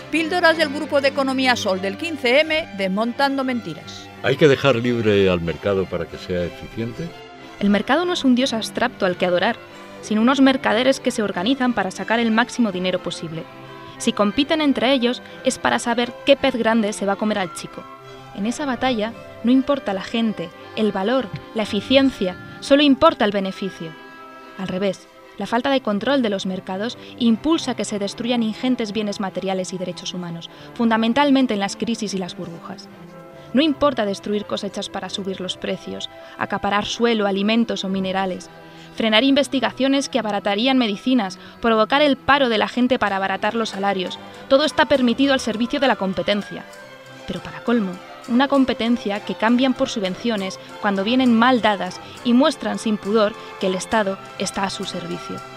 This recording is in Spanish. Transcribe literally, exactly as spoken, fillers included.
Píldoras del Grupo de Economía Sol del quince eme, desmontando mentiras. ¿Hay que dejar libre al mercado para que sea eficiente? El mercado no es un dios abstracto al que adorar, sino unos mercaderes que se organizan para sacar el máximo dinero posible. Si compiten entre ellos, es para saber qué pez grande se va a comer al chico. En esa batalla no importa la gente, el valor, la eficiencia, solo importa el beneficio. Al revés, la falta de control de los mercados impulsa que se destruyan ingentes bienes materiales y derechos humanos, fundamentalmente en las crisis y las burbujas. No importa destruir cosechas para subir los precios, acaparar suelo, alimentos o minerales, frenar investigaciones que abaratarían medicinas, provocar el paro de la gente para abaratar los salarios. Todo está permitido al servicio de la competencia. Pero para colmo, una competencia que cambian por subvenciones cuando vienen mal dadas y muestran sin pudor que el Estado está a su servicio.